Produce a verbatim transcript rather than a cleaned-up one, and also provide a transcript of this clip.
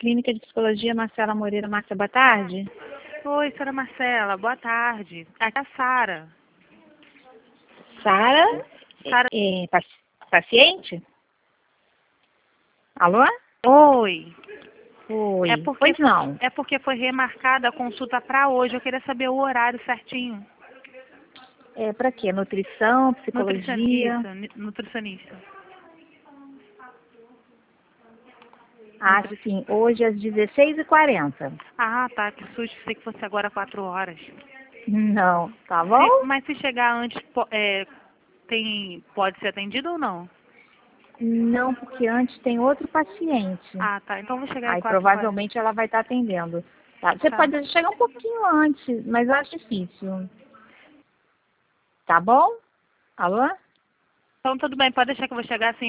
Clínica de Psicologia, Marcela Moreira. Márcia, boa tarde. Oi, senhora Marcela, boa tarde. Aqui é a Sara. Sara, Sara. é, é, paciente? Alô? Oi. Oi, É porque, pois não. é porque foi remarcada a consulta para hoje. Eu queria saber o horário certinho. É para quê? Nutrição, psicologia? Nutricionista. Nutricionista. Ah, Nutri... sim, hoje às dezesseis e quarenta. Ah, tá. Que susto. Pensei que fosse agora quatro horas. Não, tá bom? Se, mas se chegar antes, po- é, tem, pode ser atendido ou não? Não, porque antes tem outro paciente. Ah, tá. Então vou chegar às Aí quatro horas. provavelmente ela vai estar atendendo. Tá? Você Tá. pode chegar um pouquinho antes, mas eu acho difícil. Tá bom? Alô? Então tudo bem. Pode deixar que eu vou chegar assim.